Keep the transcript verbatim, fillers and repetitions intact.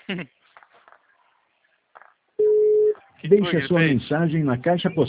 Que Deixe foi a que sua ele fez? mensagem na caixa postal.